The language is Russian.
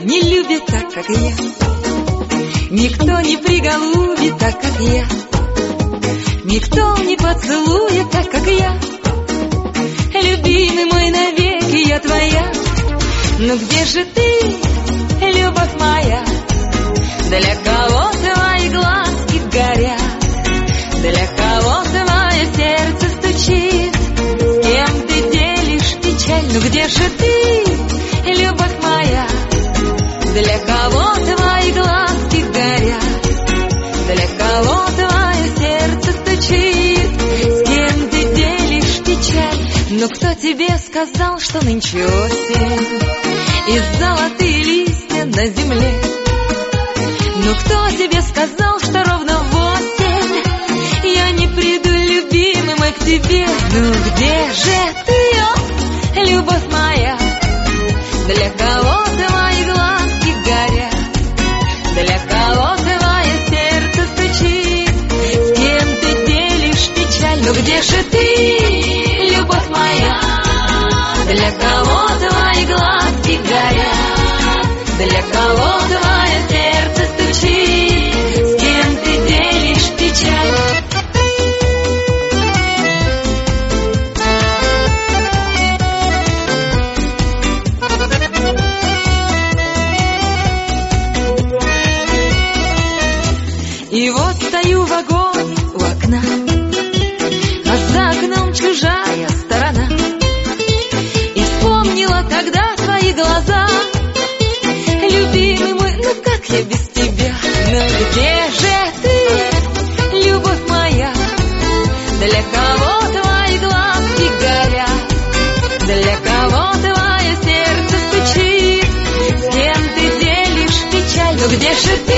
не любит так, как я. Никто не приголубит так, как я. Никто не поцелует так, как я. Любимый мой, навеки я твоя. Но где же ты, любовь моя? Для кого твои глазки горят? Для кого твое сердце стучит? С кем ты делишь печаль? Ну где же ты, любовь моя? Для кого твои глазки горят? Для кого твое сердце стучит? С кем ты делишь печаль? Но кто тебе сказал, что нынче осень и золотые листья на земле? Ну кто тебе сказал, что ровно в осень я не приду, любимый мой, к тебе? Ну где же ты, о, любовь моя? Для кого твои глазки горят? Для кого твое сердце стучит? С кем ты делишь печаль? Ну где же ты, любовь моя? Для кого твои глазки горят? Для кого твое сердце стучит? С кем ты делишь печаль? И вот стою в вагоне у окна, а за окном чужая сторона. И вспомнила тогда твои глаза. Любимый мой, ну как я без тебя? Ну где же ты, любовь моя? Для кого твои глазки горят? Для кого твое сердце стучит? С кем ты делишь печаль? Ну где же ты,